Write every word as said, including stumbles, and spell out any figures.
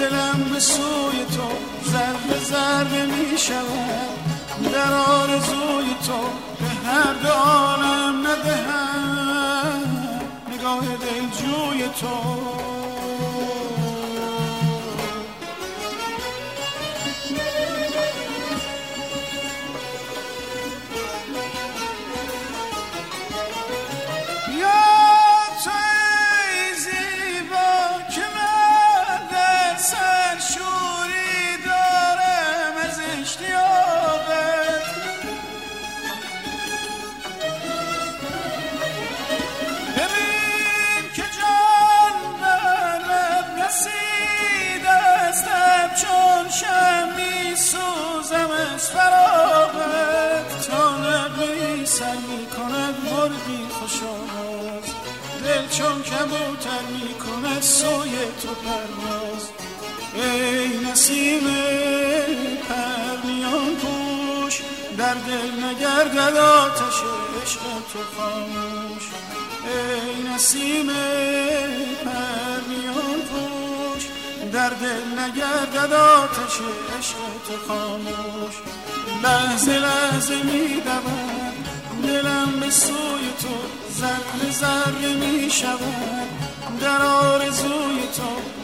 دلم به سوی تو ذره ذره می شود، در آرزوی تو به هر دو عالم ندهم نگاه دلجوی تو. چون کبوتر می کند سوی تو پرواز، ای نسیم پرنیان پوش در دل نگردد آتش عشق تو خاموش. ای نسیم پرنیان پوش در دل نگردد آتش عشق تو خاموش. لحظه لحظه می دود دلم به سوی تو ذره ذره می شود، در آرزوی تو